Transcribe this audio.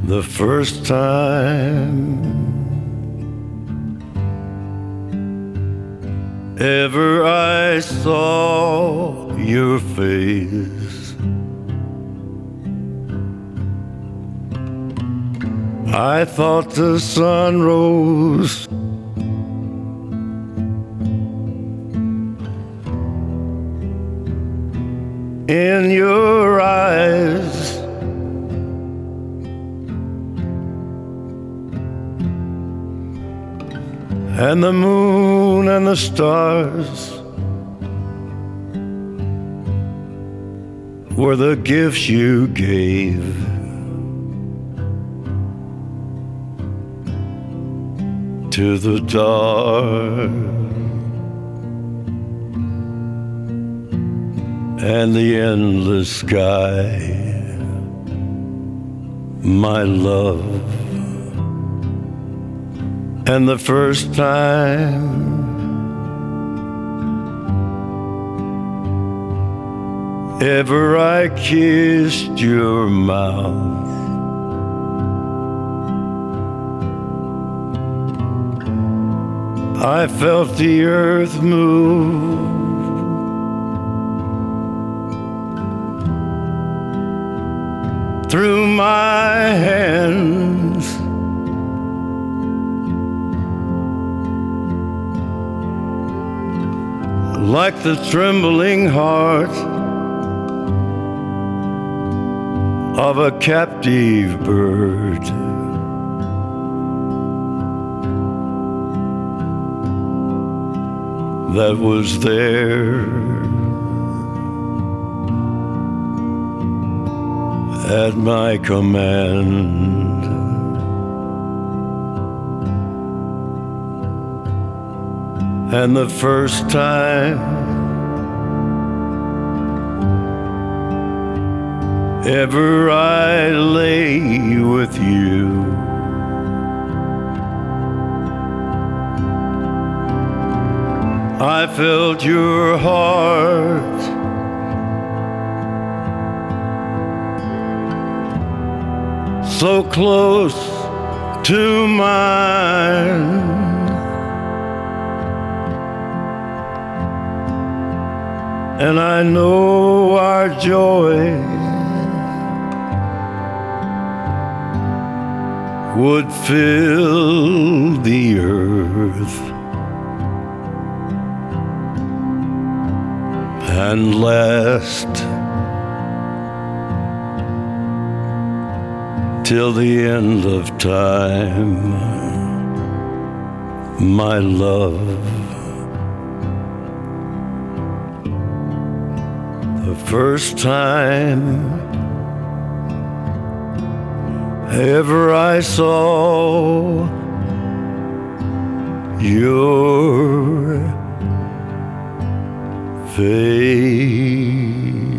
The first time ever I saw your face, I thought the sun rose in your eyes, and the moon and the stars were the gifts you gave. To the dark and the endless sky, my love. And the first time ever I kissed your mouth, I felt the earth move through my hands, like the trembling heart of a captive bird. That was there at my command. And the first time ever I lay with you, I felt your heart so close to mine, and I know our joy would fill the earth and last till the end of time, my love. The first time ever I saw your face.